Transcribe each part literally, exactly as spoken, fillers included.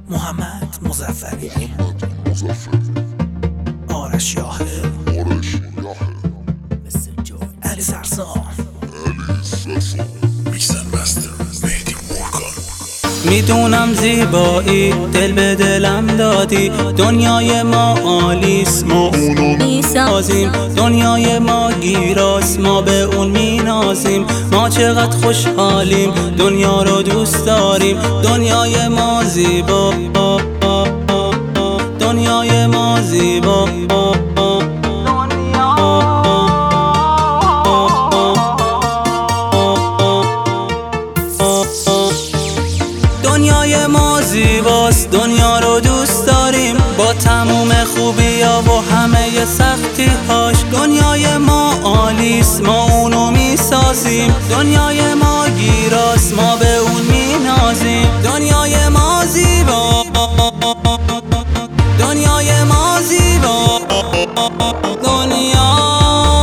محمد مظفری، آرش یاهل، علی سرسام، میدونم زیبایی دل به دلم دادی، دنیای ما آلیس ما اونو میسازیم، دنیای ما گیراس ما به اون مینازیم، ما چقدر خوشحالیم دنیا رو دوست داریم، دنیای ما زیبا، دنیای ما زیبا، دنیای ما زیباست، دنیا رو دوست داریم با تموم خوبی‌ها و همه سختی هاش، دنیای ما آلیس ما اونو میسازیم، دنیای ما گیراس ما به اون مینازیم، دنیای ما زیبا، دنیای ما زیبا، دنیا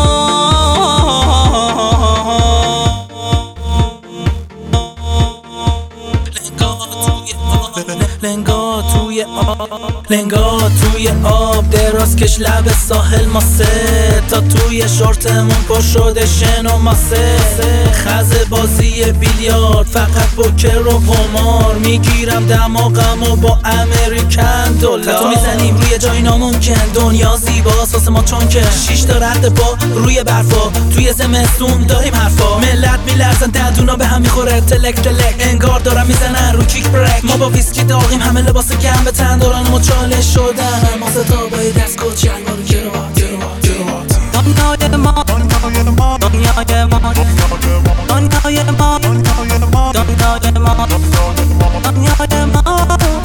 لنگا توی آب، لنگا توی آب دراز کش لب ساحل، ما سه تا توی شورتمون پر شده شن و ماسه، خز بازی بیلیارد فقط پوکر و قمار، میگیرم دماغم و با امریکن دلار خطو میزنیم روی جای ناممکن، دنیا زیباست واسه ما چون که شیش تا رد پا روی برفا، توی زمستون داریم حرفا، ملت میلرزن دندونا به هم میخوره، تلک تلک انگار دارم میزنن رو کیک بریک، ما با ویسکی داغیم همه لباس گرم به تن دارن ما چالش شدن، ما ستابای دست کت شلوار کروات دنیای ما، دنیای ما، دنیای ما، دنیای ما، دنیای ما، دنیای ما،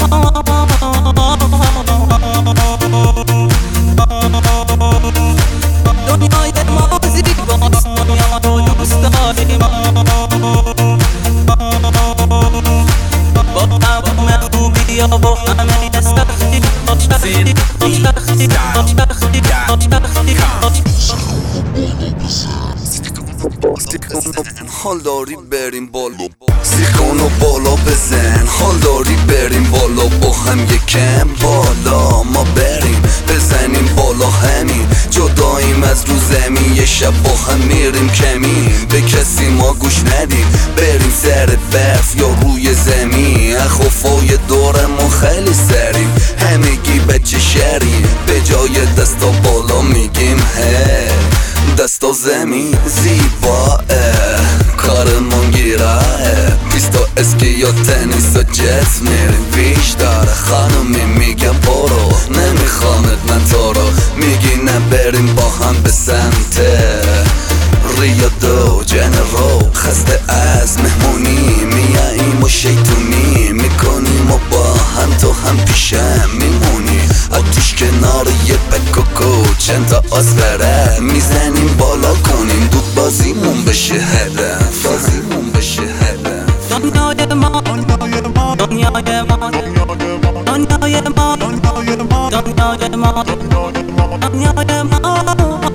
دنیای ما زیباست، دنیا رو دوست داریم با تمام خوبی‌ها و همه سختی حال داری بریم بالا، سیخونو بالا بزن، حال داری بریم بالا با هم یکم بالا، ما بریم بزنیم بالا همین، جداییم از رو زمین، یه شب با هم میریم کمین، به کسی ما گوش ندیم، بریم سر برف یا روی زمین، اخوفای دور ما خیلی سریم، همگی بچه شریم، به جای دستا بالا میگیم هی، دستا زمین زیباه، کارمون گیراه، بیستا اسکی یا تنیس و جت میریم بیشتر، خانمی میگم برو نمیخوامت من تو رو، میگی نه بریم با هم به سمت ریا دو جنرو، خسته از مهمونی میاییم و شیطونی میکنیم و با هم تو هم پیشم میمونی، آتیش کنار یه پکوکو چند تا آسفره میزنیم بالا کنیم دود بازیمون بشه هدف، بازیمون بشه هدف، دنیای ما، دنیای ما، دنیای ما، دنیای ما، دنیای ما، دنیای ما، دنیای ما،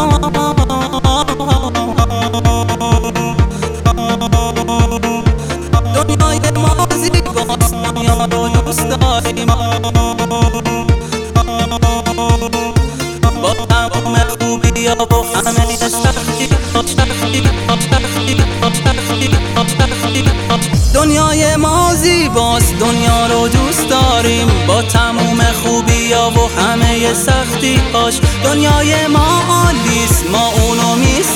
دنیای ما زیباست، دنیا رو دوست داریم با تمام خوبی‌ها و همه سختی، دنیای ما زیباست، دنیا رو دوست داریم با تمام خوبی‌ها و همه سختی هاش، دنیای ما آلیس ما اونو میسازیم،